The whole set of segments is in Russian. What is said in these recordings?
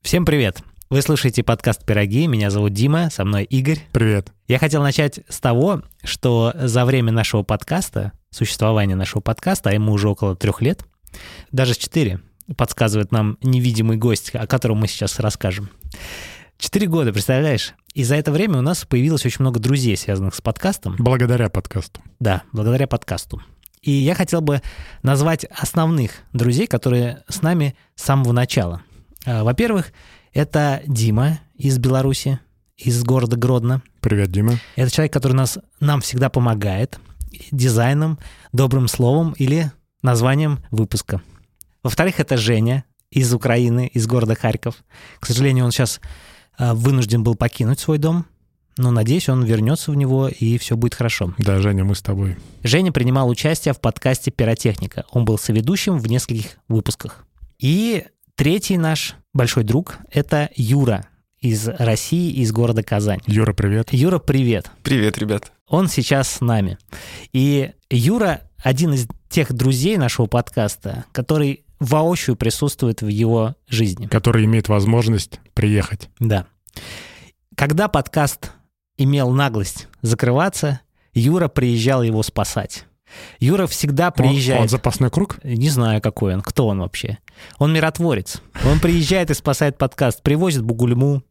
Всем привет! Вы слушаете подкаст «Пироги», меня зовут Дима, со мной Игорь. Привет. Я хотел начать с того, что за время нашего подкаста, существования нашего подкаста, а ему уже около 3 лет, даже 4, подсказывает нам невидимый гость, о котором мы сейчас расскажем. 4 года, представляешь? И за это время у нас появилось очень много друзей, связанных с подкастом. Благодаря подкасту. Да, благодаря подкасту. И я хотел бы назвать основных друзей, которые с нами с самого начала. Во-первых, это Дима из Беларуси, из города Гродно. Привет, Дима. Это человек, который нам всегда помогает дизайном, добрым словом или названием выпуска. Во-вторых, это Женя из Украины, из города Харьков. К сожалению, он сейчас вынужден был покинуть свой дом, но, надеюсь, он вернется в него, и все будет хорошо. Да, Женя, мы с тобой. Женя принимал участие в подкасте «Пиротехника». Он был соведущим в нескольких выпусках. И третий наш большой друг — это Юра из России, из города Казань. Юра, привет. Юра, привет. Привет, ребят. Он сейчас с нами. И Юра — один из тех друзей нашего подкаста, который воочию присутствует в его жизни. Который имеет возможность приехать. Да. Когда подкаст имел наглость закрываться, Юра приезжал его спасать. Юра всегда приезжает... Он запасной круг? Не знаю, какой он. Кто он вообще? Он миротворец. Он приезжает и спасает подкаст. Привозит бугульму.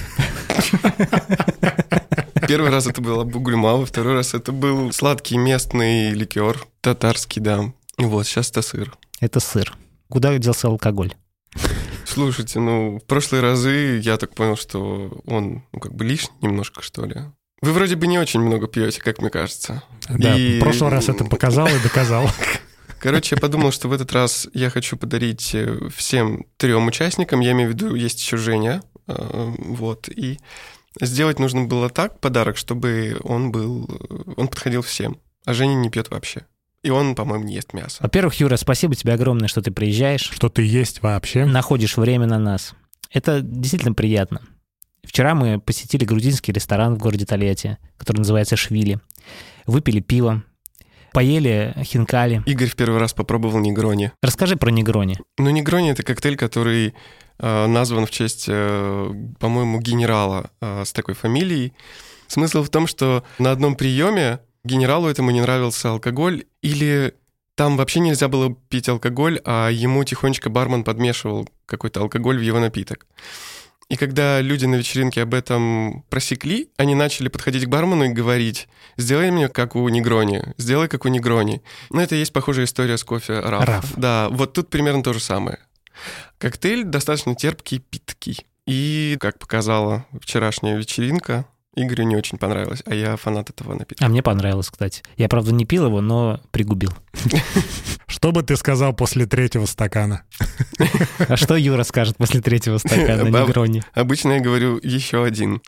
Первый раз это была бугульма, второй раз это был сладкий местный ликер, татарский, да. И вот, сейчас это сыр. Это сыр. Куда делся алкоголь? Слушайте, в прошлые разы я так понял, что он лишний немножко, что ли. Вы вроде бы не очень много пьете, как мне кажется. Да, в прошлый раз это показал и доказал. Короче, я подумал, что в этот раз я хочу подарить всем 3 участникам, я имею в виду, есть еще Женя, вот, и сделать нужно было так, подарок, чтобы он подходил всем, а Женя не пьет вообще. И он, по-моему, не ест мясо. Во-первых, Юра, спасибо тебе огромное, что ты приезжаешь. Что ты есть вообще. Находишь время на нас. Это действительно приятно. Вчера мы посетили грузинский ресторан в городе Тольятти, который называется «Швили». Выпили пиво, поели хинкали. Игорь в первый раз попробовал негрони. Расскажи про негрони. Негрони — это коктейль, который назван в честь, по-моему, генерала с такой фамилией. Смысл в том, что на одном приеме генералу этому не нравился алкоголь, или там вообще нельзя было пить алкоголь, а ему тихонечко бармен подмешивал какой-то алкоголь в его напиток. И когда люди на вечеринке об этом просекли, они начали подходить к бармену и говорить: «Сделай мне как у негрони, сделай как у негрони». Это и есть похожая история с кофе Раф. Да, вот тут примерно то же самое. Коктейль достаточно терпкий, питкий. И, как показала вчерашняя вечеринка, Игорю не очень понравилось, а я фанат этого напитка. А мне понравилось, кстати. Я, правда, не пил его, но пригубил. Что бы ты сказал после 3-го стакана? А что Юра скажет после 3-го стакана негрони? Обычно я говорю «еще один».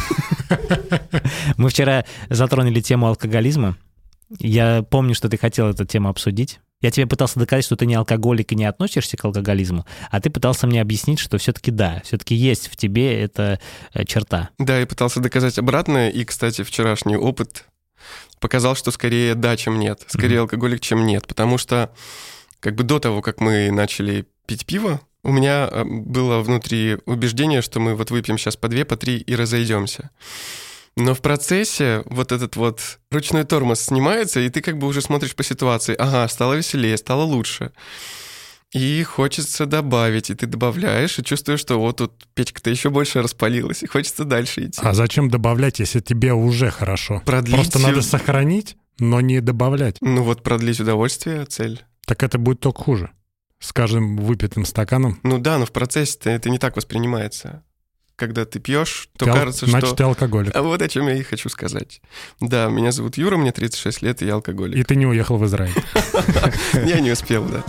Мы вчера затронули тему алкоголизма. Я помню, что ты хотел эту тему обсудить. Я тебе пытался доказать, что ты не алкоголик и не относишься к алкоголизму, а ты пытался мне объяснить, что все-таки да, все-таки есть в тебе эта черта. Да, я пытался доказать обратное, и, кстати, вчерашний опыт показал, что скорее да, чем нет. Скорее алкоголик, чем нет, потому что до того, как мы начали пить пиво, у меня было внутри убеждение, что мы выпьем сейчас по 2, по 3 и разойдемся. Но в процессе этот ручной тормоз снимается, и ты уже смотришь по ситуации. Ага, стало веселее, стало лучше. И хочется добавить, и ты добавляешь, и чувствуешь, что тут печка-то еще больше распалилась, и хочется дальше идти. А зачем добавлять, если тебе уже хорошо? Продлить... Просто надо сохранить, но не добавлять. Продлить удовольствие — цель. Так это будет только хуже. С каждым выпитым стаканом. Но в процессе это не так воспринимается. Когда ты пьешь, то кажется, значит, ты алкоголик. А вот о чем я и хочу сказать. Да, меня зовут Юра, мне 36 лет, и я алкоголик. И ты не уехал в Израиль. Я не успел, да.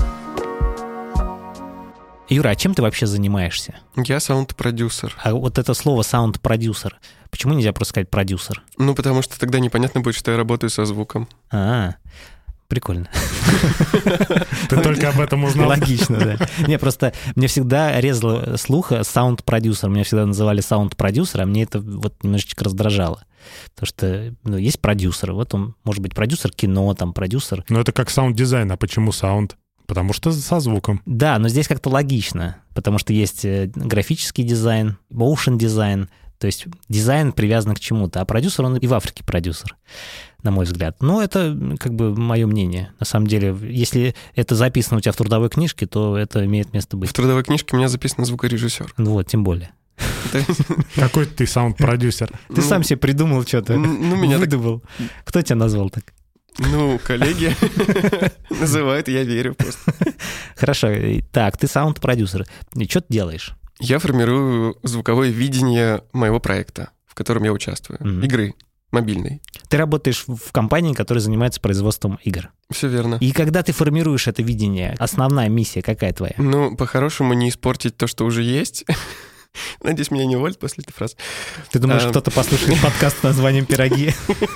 Юра, а чем ты вообще занимаешься? Я саунд-продюсер. А вот это слово саунд-продюсер, почему нельзя просто сказать продюсер? Потому что тогда непонятно будет, что я работаю со звуком. Прикольно. Ты только об этом узнал? Логично, да. Мне всегда резало слух саунд-продюсер. Меня всегда называли саунд-продюсер, а мне это немножечко раздражало. Потому что есть продюсер. Он может быть продюсер кино, продюсер. Это как саунд-дизайн, а почему саунд? Потому что со звуком. Да, но здесь как-то логично, потому что есть графический дизайн, motion дизайн, то есть дизайн привязан к чему-то, а продюсер, он и в Африке продюсер, на мой взгляд. Но это как бы мое мнение. На самом деле, если это записано у тебя в трудовой книжке, то это имеет место быть. В трудовой книжке у меня записано звукорежиссер. Вот, тем более. Какой ты саунд-продюсер? Ты сам себе придумал что-то, выдумал. Кто тебя назвал так? Коллеги называют, я верю просто. Хорошо. Так, ты саунд-продюсер. И что ты делаешь? Я формирую звуковое видение моего проекта, в котором я участвую. Игры мобильной. Ты работаешь в компании, которая занимается производством игр. Все верно. И когда ты формируешь это видение, основная миссия какая твоя? По-хорошему, не испортить то, что уже есть. Надеюсь, меня не уволят после этой фразы. Ты думаешь, кто-то послушает подкаст с названием «Пироги»?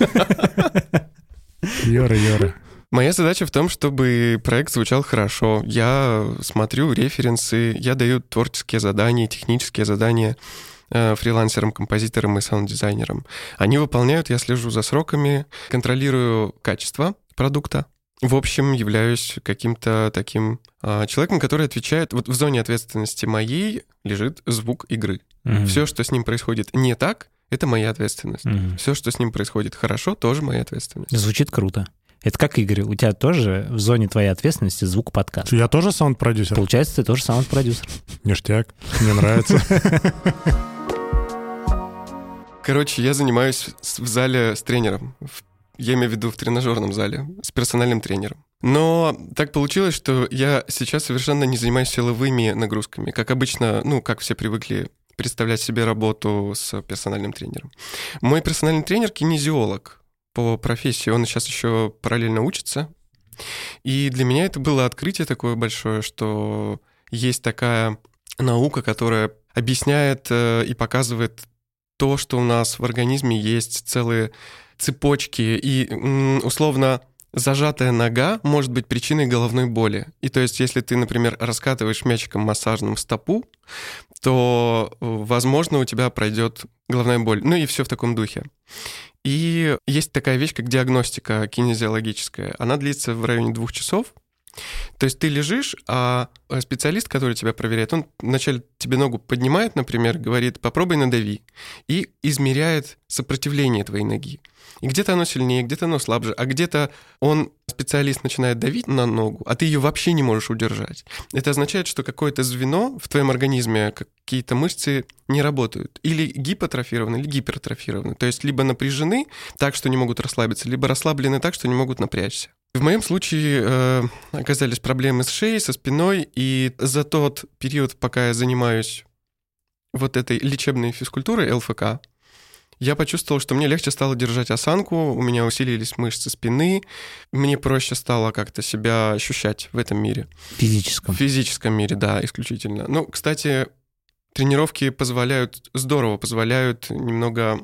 Йора. Моя задача в том, чтобы проект звучал хорошо. Я смотрю референсы, я даю творческие задания, технические задания фрилансерам, композиторам и саунд-дизайнерам. Они выполняют, я слежу за сроками, контролирую качество продукта. В общем, являюсь каким-то таким человеком, который отвечает... Вот в зоне ответственности моей лежит звук игры. Все, что с ним происходит не так, это моя ответственность. Все, что с ним происходит хорошо, тоже моя ответственность. Звучит круто. Это как, Игорь, у тебя тоже в зоне твоей ответственности звук подкаста. Я тоже саунд-продюсер? Получается, ты тоже саунд-продюсер. Ништяк, мне нравится. Короче, я занимаюсь в зале с тренером. Я имею в виду в тренажерном зале с персональным тренером. Но так получилось, что я сейчас совершенно не занимаюсь силовыми нагрузками. Как обычно, как все привыкли представлять себе работу с персональным тренером. Мой персональный тренер — кинезиолог по профессии. Он сейчас еще параллельно учится. И для меня это было открытие такое большое, что есть такая наука, которая объясняет и показывает то, что у нас в организме есть целые цепочки, и условно зажатая нога может быть причиной головной боли. И то есть, если ты, например, раскатываешь мячиком массажным стопу, то, возможно, у тебя пройдет головная боль. И все в таком духе. И есть такая вещь, как диагностика кинезиологическая. Она длится в районе 2 часов. То есть ты лежишь, а специалист, который тебя проверяет, он вначале тебе ногу поднимает, например, говорит: попробуй надави, и измеряет сопротивление твоей ноги. И где-то оно сильнее, где-то оно слабже, а где-то специалист начинает давить на ногу, а ты ее вообще не можешь удержать. Это означает, что какое-то звено в твоем организме, какие-то мышцы не работают. Или гипотрофированы, или гипертрофированы. То есть либо напряжены так, что не могут расслабиться, либо расслаблены так, что не могут напрячься. В моем случае оказались проблемы с шеей, со спиной, и за тот период, пока я занимаюсь вот этой лечебной физкультурой ЛФК, я почувствовал, что мне легче стало держать осанку, у меня усилились мышцы спины, мне проще стало как-то себя ощущать в этом мире. В физическом мире, да, исключительно. Кстати, тренировки здорово позволяют немного,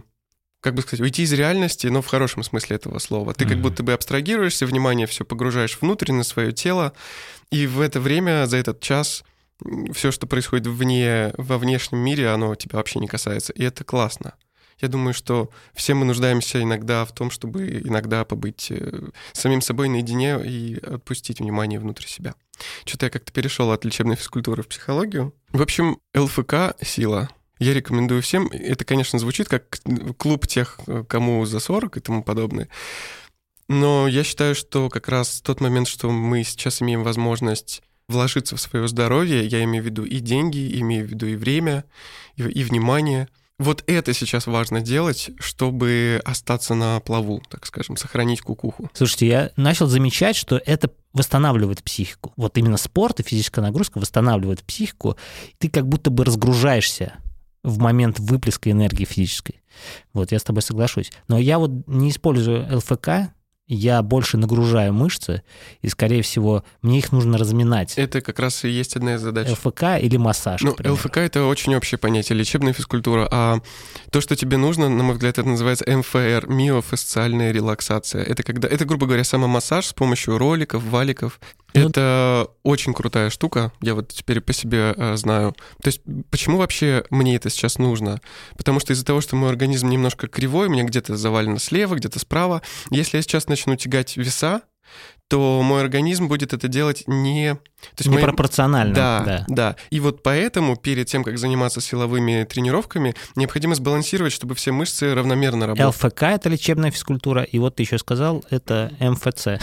уйти из реальности, но в хорошем смысле этого слова. Ты как будто бы абстрагируешься, внимание все погружаешь внутрь, на свое тело, и в это время, за этот час, все, что происходит во внешнем мире, оно тебя вообще не касается, и это классно. Я думаю, что все мы нуждаемся иногда в том, чтобы иногда побыть самим собой наедине и отпустить внимание внутрь себя. Что-то я как-то перешел от лечебной физкультуры в психологию. В общем, ЛФК — сила. Я рекомендую всем. Это, конечно, звучит как клуб тех, кому за 40 и тому подобное. Но я считаю, что как раз тот момент, что мы сейчас имеем возможность вложиться в свое здоровье, я имею в виду и деньги, имею в виду и время, и внимание. Вот это сейчас важно делать, чтобы остаться на плаву, так скажем, сохранить кукуху. Слушайте, я начал замечать, что это восстанавливает психику. Вот именно спорт и физическая нагрузка восстанавливают психику. Ты как будто бы разгружаешься в момент выплеска энергии физической. Вот, я с тобой соглашусь. Но я не использую ЛФК, я больше нагружаю мышцы, и, скорее всего, мне их нужно разминать. Это как раз и есть одна из задач. ЛФК или массаж, например. ЛФК — это очень общее понятие, лечебная физкультура. А то, что тебе нужно, на мой взгляд, это называется МФР, миофасциальная релаксация. Это, грубо говоря, самомассаж с помощью роликов, валиков. Это очень крутая штука, я вот теперь по себе знаю. То есть почему вообще мне это сейчас нужно? Потому что из-за того, что мой организм немножко кривой, у меня где-то завалено слева, где-то справа. Если я сейчас начну тягать веса, то мой организм будет это делать непропорционально. Да. И вот поэтому перед тем, как заниматься силовыми тренировками, необходимо сбалансировать, чтобы все мышцы равномерно работали. ЛФК — это лечебная физкультура, и вот ты еще сказал, это МФЦ.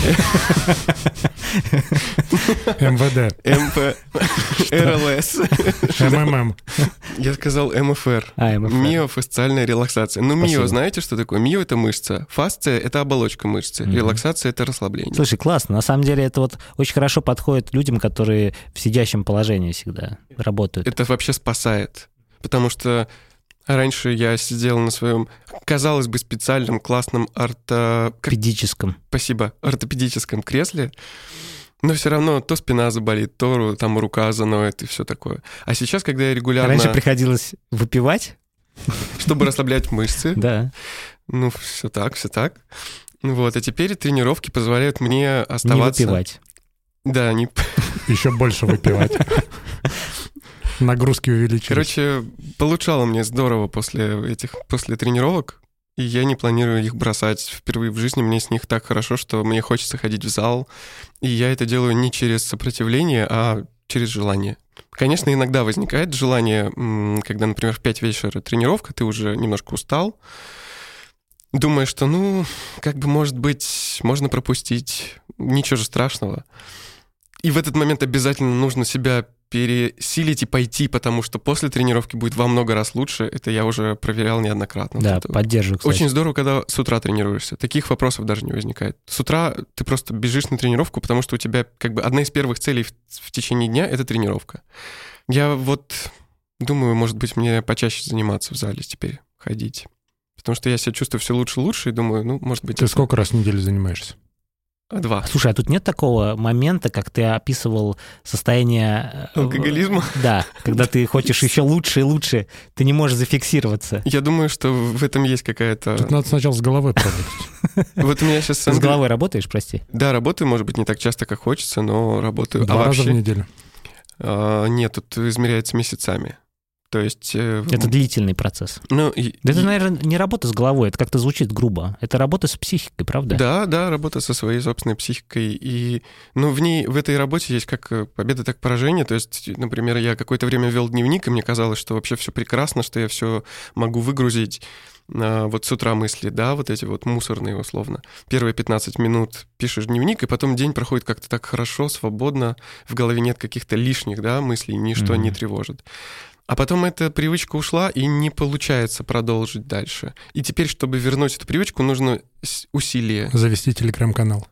МВД. РЛС. МММ. Я сказал МФР. Миофасциальная релаксация. Ну, мио, знаете, что такое? Мио — это мышца. Фасция — это оболочка мышцы. Релаксация — это расслабление. Слушай, классно. На самом деле это вот очень хорошо подходит людям, которые в сидящем положении всегда работают. Это вообще спасает. Потому что раньше я сидел на своем, казалось бы, специальном классном ортопедическом кресле, но все равно то спина заболит, то там рука заноет и все такое. А сейчас, когда я регулярно... Раньше приходилось выпивать? Чтобы расслаблять мышцы. Да. Ну, все так. Вот, а теперь тренировки позволяют мне оставаться... Не выпивать. Да, не... Еще больше выпивать. Нагрузки увеличились. Короче, получало мне здорово после тренировок, и я не планирую их бросать. Впервые в жизни мне с них так хорошо, что мне хочется ходить в зал, и я это делаю не через сопротивление, а через желание. Конечно, иногда возникает желание, когда, например, в 5 вечера тренировка, ты уже немножко устал, думаешь, что, может быть, можно пропустить, ничего же страшного. И в этот момент обязательно нужно себя пересилить и пойти, потому что после тренировки будет во много раз лучше. Это я уже проверял неоднократно. Да, поддерживаю, кстати. Очень здорово, когда с утра тренируешься. Таких вопросов даже не возникает. С утра ты просто бежишь на тренировку, потому что у тебя одна из первых целей в течение дня — это тренировка. Я вот думаю, может быть, мне почаще заниматься в зале теперь, ходить. Потому что я себя чувствую все лучше и лучше, и думаю, может быть... Ты сколько раз в неделю занимаешься? 2. Слушай, а тут нет такого момента, как ты описывал состояние... Алкоголизма? Да, когда ты хочешь еще лучше и лучше, ты не можешь зафиксироваться. Я думаю, что в этом есть какая-то... Тут надо сначала с головой пробовать. Вот у меня сейчас... С головой работаешь, прости? Да, работаю, может быть, не так часто, как хочется, но работаю. 2 раза в неделю? Нет, тут измеряется месяцами. То есть... Это длительный процесс. Это, наверное, не работа с головой, это как-то звучит грубо. Это работа с психикой, правда? Да, работа со своей собственной психикой. И, в этой работе есть как победа, так поражение. То есть, например, я какое-то время вел дневник, и мне казалось, что вообще все прекрасно, что я все могу выгрузить. Вот с утра мысли, да, вот эти вот мусорные, условно. Первые 15 минут пишешь дневник, и потом день проходит как-то так хорошо, свободно, в голове нет каких-то лишних, да, мыслей, ничто не тревожит. А потом эта привычка ушла, и не получается продолжить дальше. И теперь, чтобы вернуть эту привычку, нужно усилие. Завести телеграм-канал.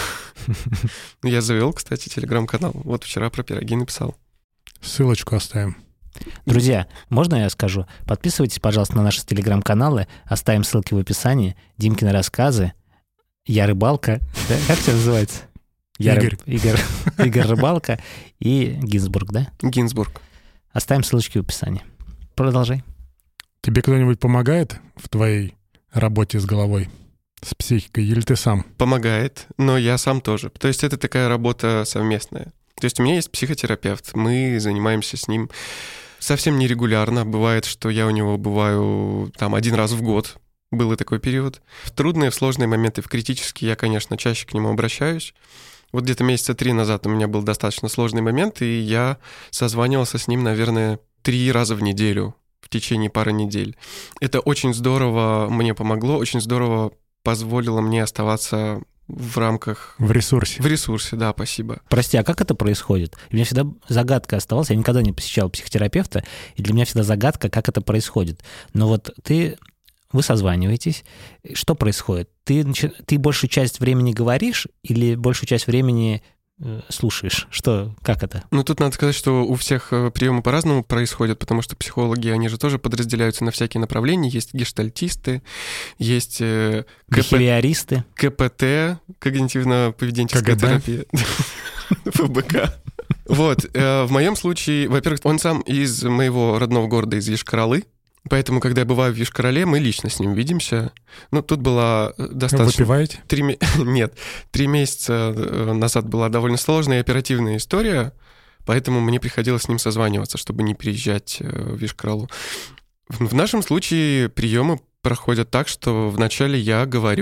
Я завел, кстати, телеграм-канал. Вот вчера про пироги написал. Ссылочку оставим. Друзья, можно я скажу? Подписывайтесь, пожалуйста, на наши телеграм-каналы. Оставим ссылки в описании. Димкины рассказы. Я рыбалка. Да? Как это называется? Игорь Рыбалка и Гинзбург, да? Гинзбург. Оставим ссылочки в описании. Продолжай. Тебе кто-нибудь помогает в твоей работе с головой, с психикой, или ты сам? Помогает, но я сам тоже. То есть это такая работа совместная. То есть у меня есть психотерапевт, мы занимаемся с ним совсем нерегулярно. Бывает, что я у него бываю 1 раз в год. Был и такой период. В трудные, в сложные моменты, в критические я, конечно, чаще к нему обращаюсь. Вот где-то месяца 3 назад у меня был достаточно сложный момент, и я созванивался с ним, наверное, 3 раза в неделю в течение пары недель. Это очень здорово мне помогло, очень здорово позволило мне оставаться в рамках... В ресурсе. В ресурсе, да, спасибо. Прости, а как это происходит? У меня всегда загадка оставалась, я никогда не посещал психотерапевта, и для меня всегда загадка, как это происходит. Но вот вы созваниваетесь, что происходит? Ты большую часть времени говоришь или большую часть времени слушаешь? Как это? Тут надо сказать, что у всех приемы по-разному происходят, потому что психологи, они же тоже подразделяются на всякие направления. Есть гештальтисты, есть бихевиористы, КПТ, когнитивно-поведенческая терапия, ФБК. Вот, в моем случае, во-первых, он сам из моего родного города, из Йошкар-Олы. Поэтому, когда я бываю в Йошкар-Оле, мы лично с ним видимся. Тут была достаточно... Выпиваете? Нет, 3 месяца назад была довольно сложная и оперативная история, поэтому мне приходилось с ним созваниваться, чтобы не переезжать в Йошкар-Олу. В нашем случае приемы проходят так, что вначале я говорю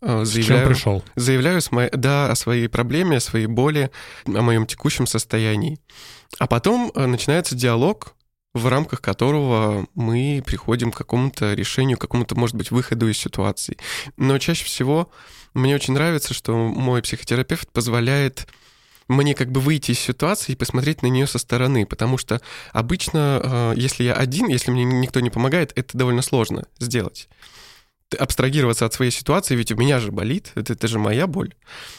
С чем пришел? Заявляю о своей проблеме, о своей боли, о моем текущем состоянии. А потом начинается диалог, в рамках которого мы приходим к какому-то решению, к какому-то, может быть, выходу из ситуации. Но чаще всего мне очень нравится, что мой психотерапевт позволяет мне как бы выйти из ситуации и посмотреть на нее со стороны, потому что обычно, если я один, если мне никто не помогает, это довольно сложно сделать. Абстрагироваться от своей ситуации, ведь у меня же болит, это же моя боль.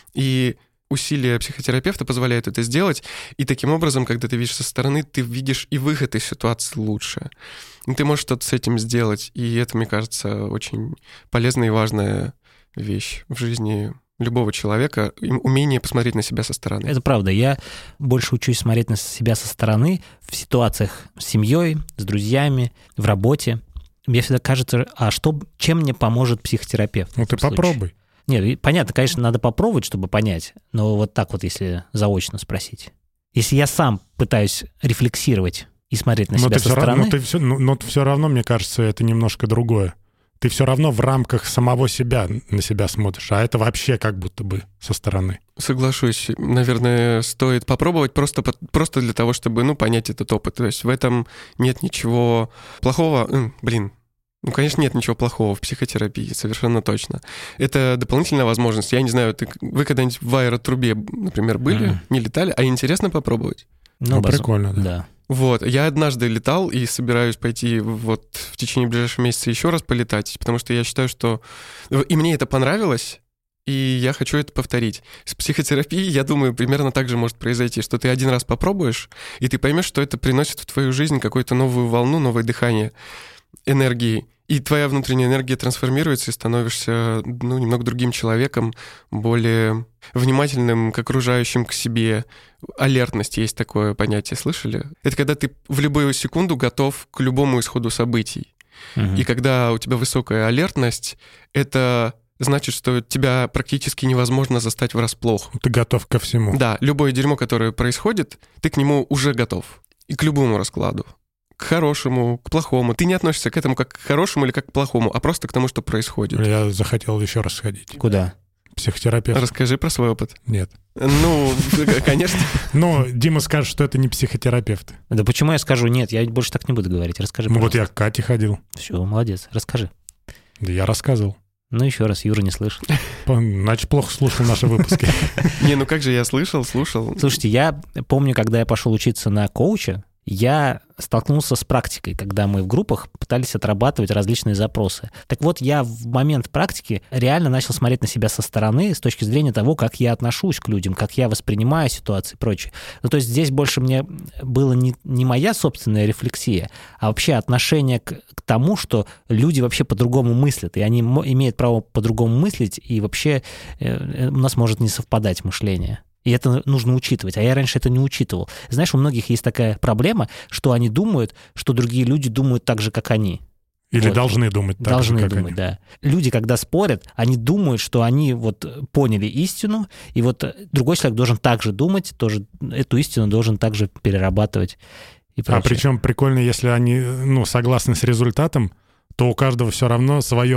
И усилия психотерапевта позволяют это сделать, и таким образом, когда ты видишь со стороны, ты видишь и выход из ситуации лучше. И ты можешь что-то с этим сделать, и это, мне кажется, очень полезная и важная вещь в жизни любого человека, умение посмотреть на себя со стороны. Это правда. Я больше учусь смотреть на себя со стороны в ситуациях с семьей, с друзьями, в работе. Мне всегда кажется, чем мне поможет психотерапевт? Ну, ты попробуй. Нет, понятно, конечно, надо попробовать, чтобы понять, но вот так вот, если заочно спросить. Если я сам пытаюсь рефлексировать и смотреть на себя со стороны... Но все равно, мне кажется, это немножко другое. Ты все равно в рамках самого себя на себя смотришь, а это вообще как будто бы со стороны. Соглашусь. Наверное, стоит попробовать просто для того, чтобы, понять этот опыт. То есть в этом нет ничего плохого. Конечно, нет ничего плохого в психотерапии, совершенно точно. Это дополнительная возможность. Я не знаю, вы когда-нибудь в аэротрубе, например, были, не летали, а интересно попробовать? Прикольно, да. Вот, я однажды летал и собираюсь пойти в течение ближайшего месяца еще раз полетать, потому что я считаю, что... И мне это понравилось, и я хочу это повторить. С психотерапией, я думаю, примерно так же может произойти, что ты один раз попробуешь, и ты поймешь, что это приносит в твою жизнь какую-то новую волну, новое дыхание энергии. И твоя внутренняя энергия трансформируется, и становишься, немного другим человеком, более внимательным к окружающим, к себе. Алертность есть такое понятие, слышали? Это когда ты в любую секунду готов к любому исходу событий. Угу. И когда у тебя высокая алертность, это значит, что тебя практически невозможно застать врасплох. Ты готов ко всему. Да, любое дерьмо, которое происходит, ты к нему уже готов. И к любому раскладу. К хорошему, к плохому. Ты не относишься к этому как к хорошему или как к плохому, а просто к тому, что происходит. Я захотел еще раз сходить. Куда? Психотерапевт. Расскажи про свой опыт. Нет. Конечно. Но Дима скажет, что это не психотерапевт. Да почему я скажу нет? Я больше так не буду говорить. Расскажи, пожалуйста. Вот я к Кате ходил. Все, молодец. Расскажи. Да я рассказывал. Еще раз, Юра не слышал. Значит, плохо слушал наши выпуски. Как же я слушал. Слушайте, я помню, когда я пошел учиться на коуча, я столкнулся с практикой, когда мы в группах пытались отрабатывать различные запросы. Так вот, я в момент практики реально начал смотреть на себя со стороны с точки зрения того, как я отношусь к людям, как я воспринимаю ситуации и прочее. То есть здесь больше мне было не моя собственная рефлексия, а вообще отношение к тому, что люди вообще по-другому мыслят, и они имеют право по-другому мыслить, и вообще у нас может не совпадать мышление. И это нужно учитывать. А я раньше это не учитывал. Знаешь, у многих есть такая проблема, что они думают, что другие люди думают так же, как они. Или должны думать так же, как они. Да. Люди, когда спорят, они думают, что они поняли истину, и другой человек должен так же думать, тоже эту истину должен также перерабатывать. И прочее. А причем прикольно, если они согласны с результатом, то у каждого все равно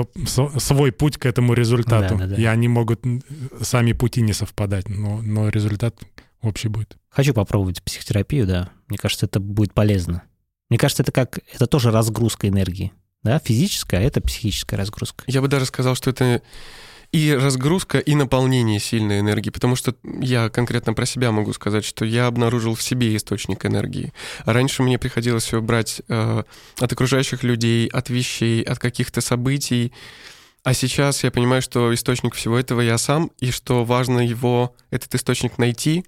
свой путь к этому результату. Да. И они могут сами пути не совпадать, но результат общий будет. Хочу попробовать психотерапию, да. Мне кажется, это будет полезно. Мне кажется, это тоже разгрузка энергии. Да? Физическая, а это психическая разгрузка. Я бы даже сказал, что это и разгрузка, и наполнение сильной энергии, потому что я конкретно про себя могу сказать, что я обнаружил в себе источник энергии. А раньше мне приходилось все брать от окружающих людей, от вещей, от каких-то событий. А сейчас я понимаю, что источник всего этого я сам, и что важно этот источник найти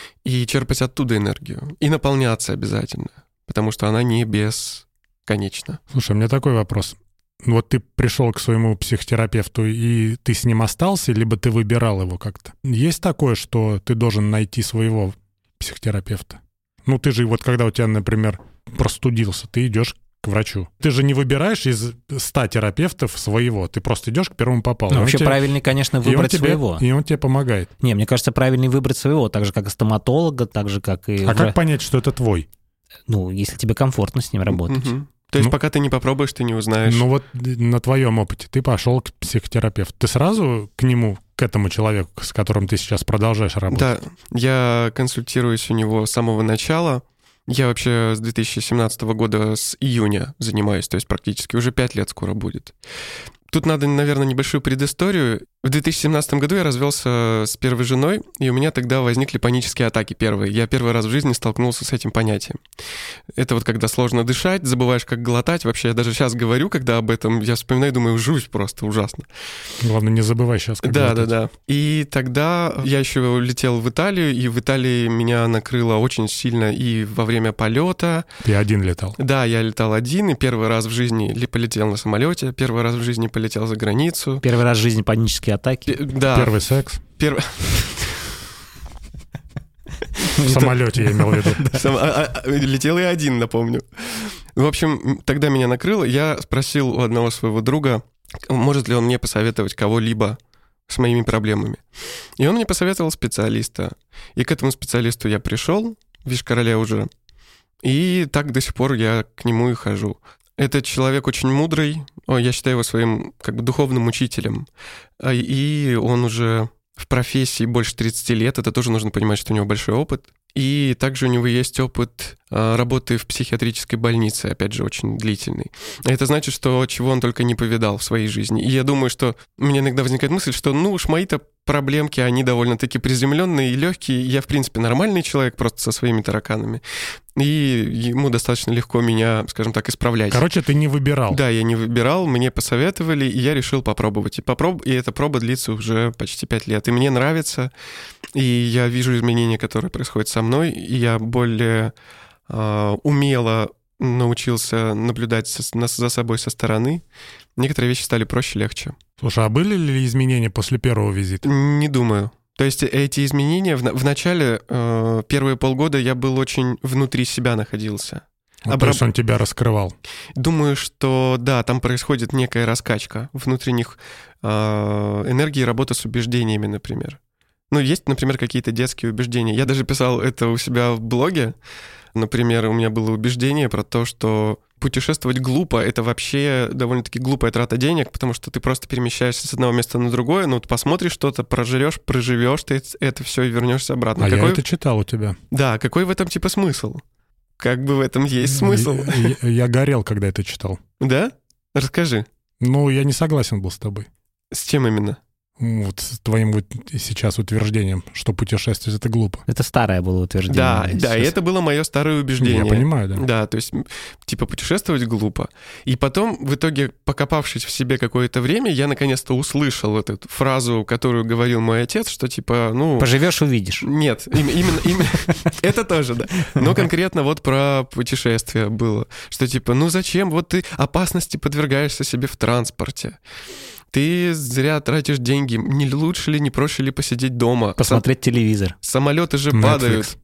и черпать оттуда энергию. И наполняться обязательно, потому что она не бесконечна. Слушай, у меня такой вопрос. Вот ты пришел к своему психотерапевту, и ты с ним остался, либо ты выбирал его как-то? Есть такое, что ты должен найти своего психотерапевта? Ты же когда у тебя, например, простудился, ты идешь к врачу. Ты же не выбираешь из 100 терапевтов своего, ты просто идешь к первому попало. Вообще правильный, конечно, выбрать своего. И он тебе помогает. Не, мне кажется, правильный выбрать своего, так же, как и стоматолога, так же, как и... А как понять, что это твой? Если тебе комфортно с ним работать. То есть пока ты не попробуешь, ты не узнаешь. Ну вот на твоем опыте ты пошел к психотерапевту. Ты сразу к нему, к этому человеку, с которым ты сейчас продолжаешь работать? Да, я консультируюсь у него с самого начала. Я вообще с 2017 года, с июня занимаюсь, то есть практически уже 5 лет скоро будет. Тут надо, наверное, небольшую предысторию. В 2017 году я развелся с первой женой, и у меня тогда возникли панические атаки первые. Я первый раз в жизни столкнулся с этим понятием. Это вот когда сложно дышать, забываешь, как глотать. Вообще, я даже сейчас говорю, когда об этом, я вспоминаю, думаю, жуть просто, ужасно. Главное, не забывай сейчас, как глотать. Да. И тогда я еще летел в Италию, и в Италии меня накрыло очень сильно и во время полета. Ты один летал? Да, я летал один, и первый раз в жизни полетел на самолете, первый раз в жизни полетел за границу. Первый раз в жизни панические атаки. Да. Первый секс? В самолете, я имел в виду. Летел я один, напомню. В общем, тогда меня накрыло. Я спросил у одного своего друга, может ли он мне посоветовать кого-либо с моими проблемами. И он мне посоветовал специалиста. И к этому специалисту я пришел, в Йошкар-Оле уже. И так до сих пор я к нему и хожу. Это человек очень мудрый, я считаю его своим как бы духовным учителем. И он уже в профессии больше 30 лет, это тоже нужно понимать, что у него большой опыт. И также у него есть опыт работы в психиатрической больнице, опять же, очень длительный. Это значит, что чего он только не повидал в своей жизни. И я думаю, что у меня иногда возникает мысль, что ну уж мои-то проблемки, они довольно-таки приземленные и легкие. Я, в принципе, нормальный человек, просто со своими тараканами. И ему достаточно легко меня, скажем так, исправлять. Короче, ты не выбирал. Да, я не выбирал, мне посоветовали, и я решил попробовать. И эта проба длится уже почти 5 лет. И мне нравится, и я вижу изменения, которые происходят со мной, и я более умело научился наблюдать за собой со стороны. Некоторые вещи стали проще, легче. Слушай, а были ли изменения после первого визита? Не думаю. То есть эти изменения в начале, первые полгода я был очень внутри себя находился. То есть он тебя раскрывал? Думаю, что да, там происходит некая раскачка внутренних энергий, работа с убеждениями, например. Ну, есть, например, какие-то детские убеждения. Я даже писал это у себя в блоге. Например, у меня было убеждение про то, что путешествовать глупо — это вообще довольно-таки глупая трата денег, потому что ты просто перемещаешься с одного места на другое, ну, вот посмотришь что-то, проживешь ты это все и вернешься обратно. Я это читал у тебя. Да, какой в этом типа смысл? Как бы в этом есть смысл? Я горел, когда это читал. Да? Расскажи. Ну, я не согласен был с тобой. С чем именно? Вот с твоим вот сейчас утверждением, что путешествовать — это глупо. Это старое было утверждение. Да, и это было мое старое убеждение. Я понимаю, да. Да, то есть, типа, путешествовать глупо. И потом, в итоге, покопавшись в себе какое-то время, я наконец-то услышал эту фразу, которую говорил мой отец, что, типа, ну... Поживешь — увидишь. Нет, именно это тоже, да. Но конкретно вот про путешествия было, что, типа, ну зачем? Вот ты опасности подвергаешься себе в транспорте. Ты зря тратишь деньги. Не лучше ли, не проще ли посидеть дома? Посмотреть телевизор. Самолеты же падают.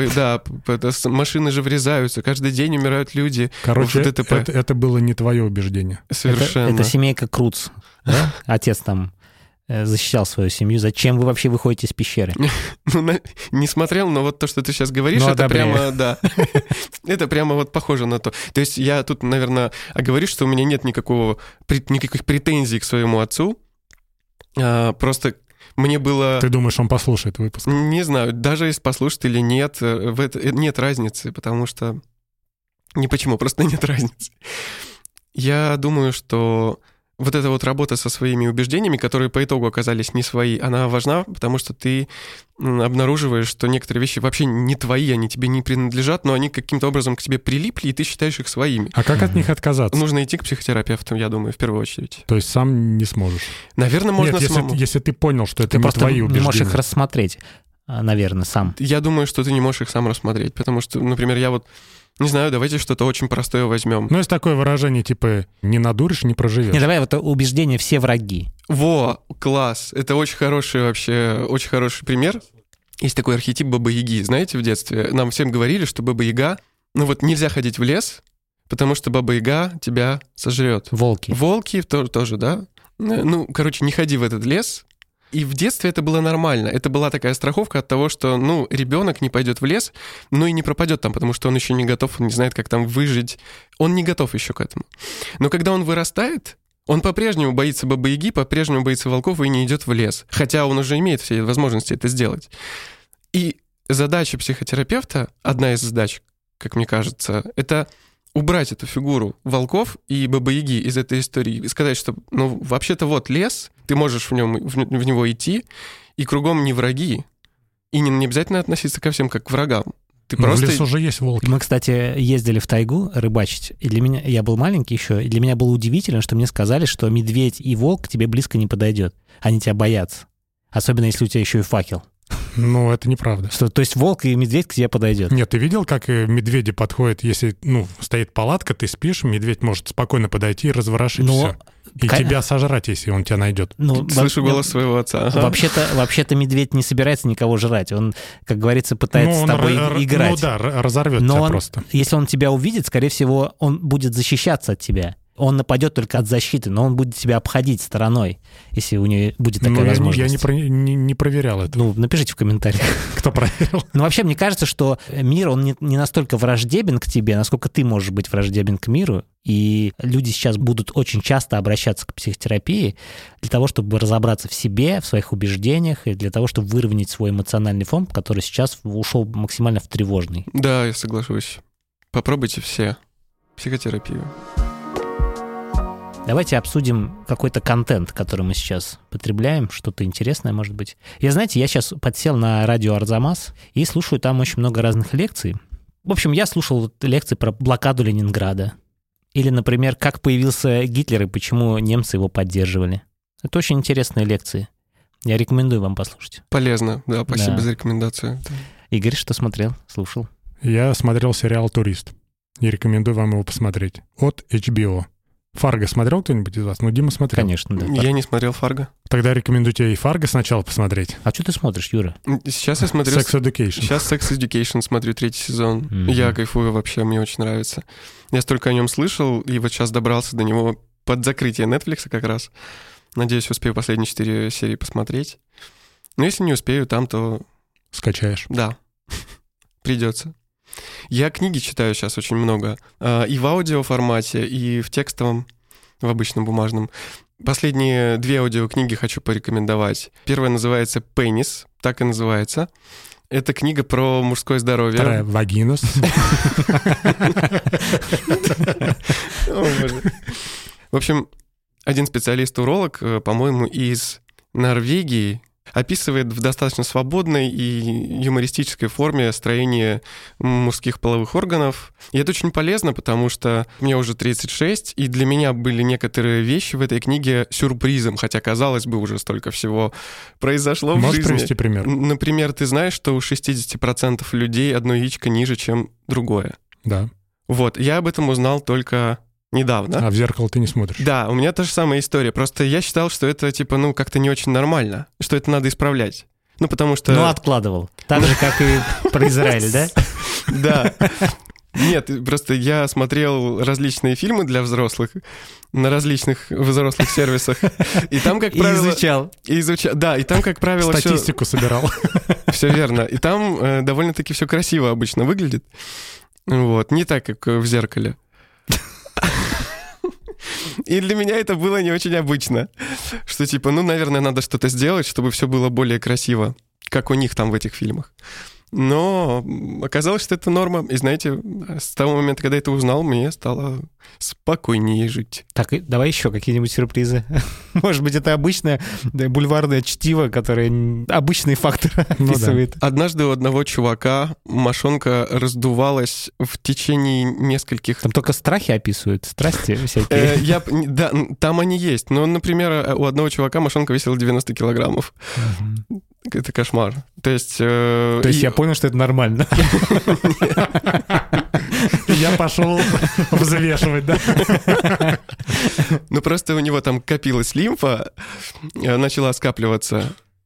Машины же врезаются. Каждый день умирают люди. Короче, это было не твое убеждение. Совершенно. Это семейка Круц. Да? Отец там защищал свою семью. Зачем вы вообще выходите из пещеры? Ну, не смотрел, но вот то, что ты сейчас говоришь, это прямо, да. Это прямо вот похоже на то. То есть я тут, наверное, оговорюсь, что у меня нет никаких претензий к своему отцу. Просто мне было... Ты думаешь, он послушает выпуск? Не знаю, даже если послушает или нет, нет разницы, потому что... Не почему, просто нет разницы. Я думаю, что вот эта вот работа со своими убеждениями, которые по итогу оказались не свои, она важна, потому что ты обнаруживаешь, что некоторые вещи вообще не твои, они тебе не принадлежат, но они каким-то образом к тебе прилипли, и ты считаешь их своими. А как от них отказаться? Нужно идти к психотерапевту, я думаю, в первую очередь. То есть сам не сможешь? Наверное, можно самому. Если ты понял, что это не твои убеждения. Ты не можешь их рассмотреть, наверное, сам. Я думаю, что ты не можешь их сам рассмотреть, потому что, например, я вот не знаю, давайте что-то очень простое возьмем. Ну, есть такое выражение, типа, не надуришь, не проживешь. Не, давай вот убеждение «все враги». Во, класс. Это очень хороший вообще, очень хороший пример. Есть такой архетип Бабы-Яги. Знаете, в детстве нам всем говорили, что Баба-Яга... Ну вот нельзя ходить в лес, потому что Баба-Яга тебя сожрет. Волки. Волки тоже, да? Ну, короче, не ходи в этот лес, И в детстве это было нормально. Это была такая страховка от того, что, ребенок не пойдет в лес, но и не пропадет там, потому что он еще не готов, он не знает, как там выжить. Он не готов еще к этому. Но когда он вырастает, он по-прежнему боится Бабы-Яги, по-прежнему боится волков и не идет в лес. Хотя он уже имеет все возможности это сделать. И задача психотерапевта, одна из задач, как мне кажется, это убрать эту фигуру волков и Бабы-Яги из этой истории и сказать, что, вообще-то вот лес, ты можешь в него идти, и кругом не враги, и не обязательно относиться ко всем как к врагам. Ты просто... В лесу уже есть волки. Мы, кстати, ездили в тайгу рыбачить, и для меня, я был маленький еще, и для меня было удивительно, что мне сказали, что медведь и волк к тебе близко не подойдет, они тебя боятся, особенно если у тебя еще и факел. Это неправда. То есть волк и медведь к тебе подойдет. Нет, ты видел, как медведи подходят, если, стоит палатка, ты спишь, медведь может спокойно подойти и разворошить все. И тебя сожрать, если он тебя найдет. Слышу голос своего отца. Ага. Вообще-то медведь не собирается никого жрать. Он, как говорится, пытается с тобой играть. Разорвет тебя просто. Если он тебя увидит, скорее всего, он будет защищаться от тебя. Он нападет только от защиты, но он будет тебя обходить стороной, если у него будет такая возможность. Я не проверял это. Напишите в комментариях. Кто проверил? Вообще, мне кажется, что мир, он не настолько враждебен к тебе, насколько ты можешь быть враждебен к миру. И люди сейчас будут очень часто обращаться к психотерапии для того, чтобы разобраться в себе, в своих убеждениях, и для того, чтобы выровнять свой эмоциональный фон, который сейчас ушел максимально в тревожный. Да, я соглашусь. Попробуйте все психотерапию. Давайте обсудим какой-то контент, который мы сейчас потребляем, что-то интересное, может быть. Я сейчас подсел на радио Арзамас и слушаю там очень много разных лекций. В общем, я слушал лекции про блокаду Ленинграда. Или, например, как появился Гитлер и почему немцы его поддерживали. Это очень интересные лекции. Я рекомендую вам послушать. Полезно, да, спасибо за рекомендацию. Игорь, что смотрел, слушал? Я смотрел сериал «Турист». И рекомендую вам его посмотреть. От HBO. «Фарго» смотрел кто-нибудь из вас? Дима смотрел. Конечно, да. Я не смотрел «Фарго». Тогда рекомендую тебе и «Фарго» сначала посмотреть. А что ты смотришь, Юра? Сейчас я смотрю... «Sex Education». Сейчас «Sex Education» смотрю 3-й сезон. Я кайфую вообще, мне очень нравится. Я столько о нем слышал, и вот сейчас добрался до него под закрытие Netflix как раз. Надеюсь, успею последние 4 серии посмотреть. Но если не успею там, то... Скачаешь. Да, придется. Я книги читаю сейчас очень много. И в аудиоформате, и в текстовом, в обычном бумажном. Последние 2 аудиокниги хочу порекомендовать. Первая называется «Пенис», так и называется. Это книга про мужское здоровье. Вторая «Вагинус». В общем, один специалист-уролог, по-моему, из Норвегии, описывает в достаточно свободной и юмористической форме строение мужских половых органов. И это очень полезно, потому что мне уже 36, и для меня были некоторые вещи в этой книге сюрпризом, хотя, казалось бы, уже столько всего произошло в жизни. Можешь привести пример? Например, ты знаешь, что у 60% людей одно яичко ниже, чем другое? Да. Вот, я об этом узнал только... недавно. А в зеркало ты не смотришь? Да, у меня та же самая история. Просто я считал, что это, как-то не очень нормально, что это надо исправлять. Потому что... откладывал. Так же, как и про Израиль, да? Да. Нет, просто я смотрел различные фильмы для взрослых на различных взрослых сервисах. И там, как правило... изучал. Да, и там, как правило... Статистику собирал. Все верно. И там довольно-таки все красиво обычно выглядит. Вот. Не так, как в зеркале. И для меня это было не очень обычно. Что наверное, надо что-то сделать, чтобы все было более красиво, как у них там в этих фильмах. Но оказалось, что это норма. И знаете, с того момента, когда я это узнал, мне стало спокойнее жить. Так, давай еще какие-нибудь сюрпризы. Может быть, это обычное бульварное чтиво, которое обычный фактор описывает. Однажды у одного чувака мошонка раздувалась в течение нескольких... Там только страхи описывают, страсти всякие. Да, там они есть. Но, например, у одного чувака мошонка весила 90 килограммов. Это кошмар. То есть я понял, что это нормально. Я пошел взвешивать, да? Просто у него там копилась лимфа, начала скапливаться.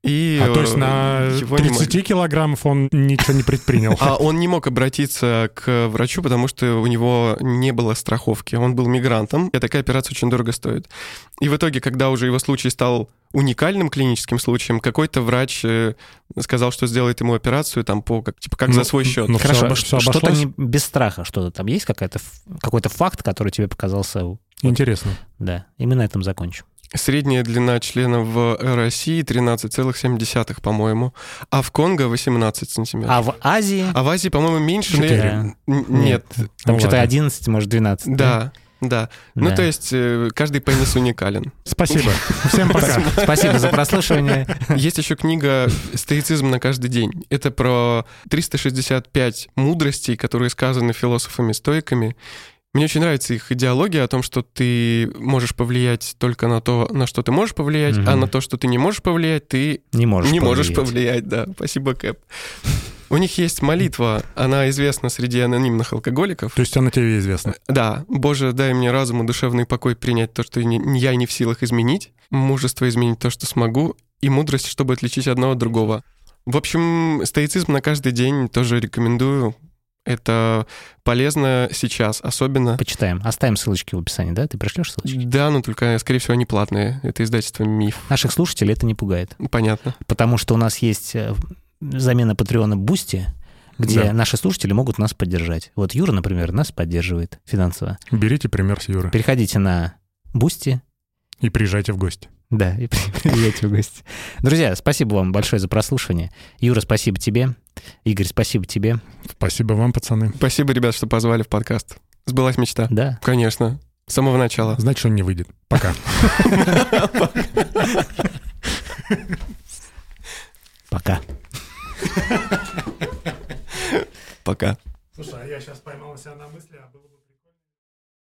И то есть на его не 30 килограммов он ничего не предпринял? А он не мог обратиться к врачу, потому что у него не было страховки. Он был мигрантом, и такая операция очень дорого стоит. И в итоге, когда уже его случай стал уникальным клиническим случаем, какой-то врач сказал, что сделает ему операцию там как за свой счет. Ну, Хорошо, всё что-то обошлось? не без страха, что-то там есть, какой-то факт, который тебе показался... Интересно. Да, и мы на этом закончим. Средняя длина члена в России 13,7, по-моему, а в Конго 18 сантиметров. А в Азии... А в Азии, по-моему, меньше. но я- 4. Нет. Там Ну что-то ладно. 11, может, 12. Да. Ну, Да. то есть каждый пенис уникален. Спасибо. Всем пока. Спасибо за прослушивание. Есть еще книга «Стоицизм на каждый день». Это про 365 мудростей, которые сказаны философами-стоиками. Мне очень нравится их идеология о том, что ты можешь повлиять только на то, на что ты можешь повлиять, а на то, что ты не можешь повлиять, ты Не можешь повлиять. Да, спасибо, Кэп. У них есть молитва, она известна среди анонимных алкоголиков. То есть она тебе известна? Да, «Боже, дай мне разум и душевный покой принять то, что я не в силах изменить, мужество изменить то, что смогу, и мудрость, чтобы отличить одно от другого». В общем, стоицизм на каждый день тоже рекомендую. Это полезно сейчас, особенно. Почитаем. Оставим ссылочки в описании, да? Ты пришлешь ссылочки? Да, но только, скорее всего, они платные. Это издательство «Миф». Наших слушателей это не пугает. Понятно. Потому что у нас есть замена Патреона Бусти, где Да. наши слушатели могут нас поддержать. Вот Юра, например, нас поддерживает финансово. Берите пример с Юры Переходите на Бусти, и приезжайте в гости. да, и приезжайте в гости. Друзья, спасибо вам большое за прослушивание. Юра, спасибо тебе. Игорь, спасибо тебе. Спасибо вам, пацаны. Спасибо, ребят, что позвали в подкаст. Сбылась мечта. Да. Конечно. С самого начала. Значит, он не выйдет. Пока. Пока. Пока. Слушай, а я сейчас поймал себя на мысли, а было бы